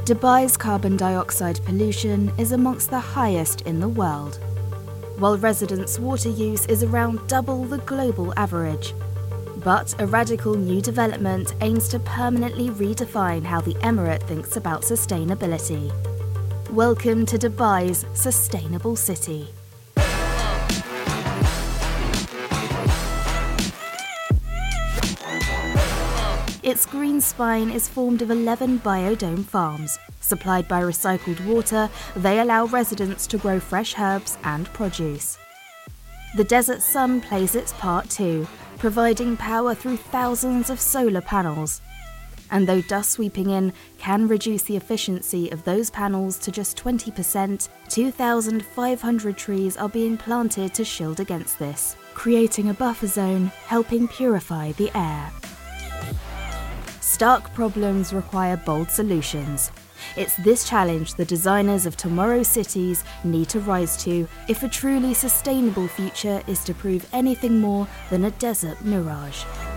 Dubai's carbon dioxide pollution is amongst the highest in the world, while residents' water use is around double the global average. But a radical new development aims to permanently redefine how the Emirate thinks about sustainability. Welcome to Dubai's Sustainable City. Its green spine is formed of 11 biodome farms. Supplied by recycled water, they allow residents to grow fresh herbs and produce. The desert sun plays its part too, providing power through thousands of solar panels. And though dust sweeping in can reduce the efficiency of those panels to just 20%, 2,500 trees are being planted to shield against this, creating a buffer zone, helping purify the air. Stark problems require bold solutions. It's this challenge the designers of tomorrow's cities need to rise to if a truly sustainable future is to prove anything more than a desert mirage.